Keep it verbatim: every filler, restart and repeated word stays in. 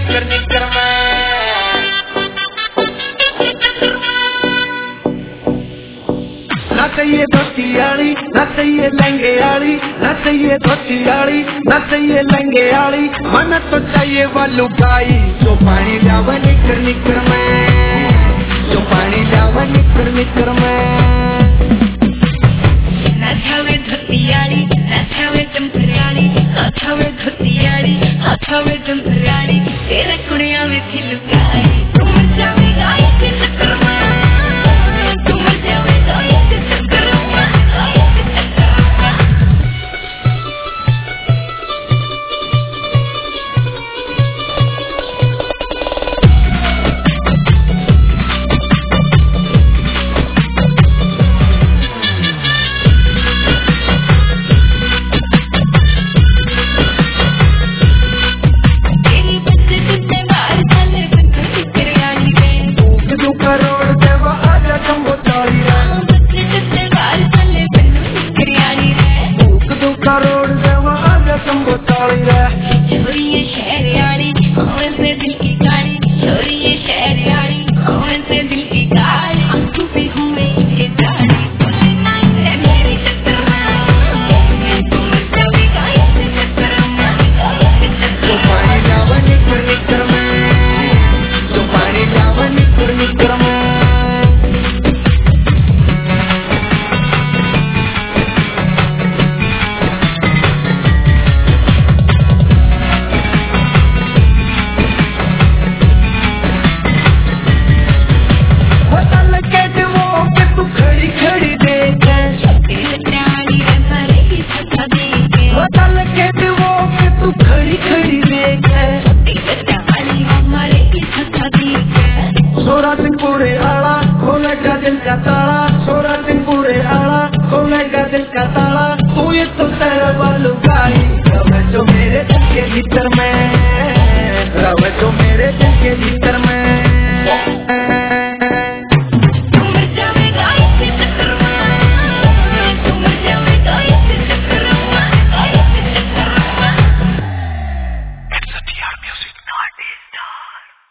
निकर निकर ना चाहिए धोती आली, ना चाहिए लहंगे आली, ना चाहिए धोती आली, ना चाहिए लहंगे आली, मन तो चाहिए वालू गाई जो पानी लावा निकर निकर में, जो पानी लावा निकर निकर में। ना छावे धोती आली, ना छावे जंपर आली, ना छावे धोती आली, ना छावे जंपर आली, तेरे कुड़िया में थी लुकाई, तुम जावे गाई के चक्कर में, तुम जावे गाई के चक्कर में, गाई के चक्कर में। तू ये तो तेरा वालू गाई जो मेरे दिल के भीतर में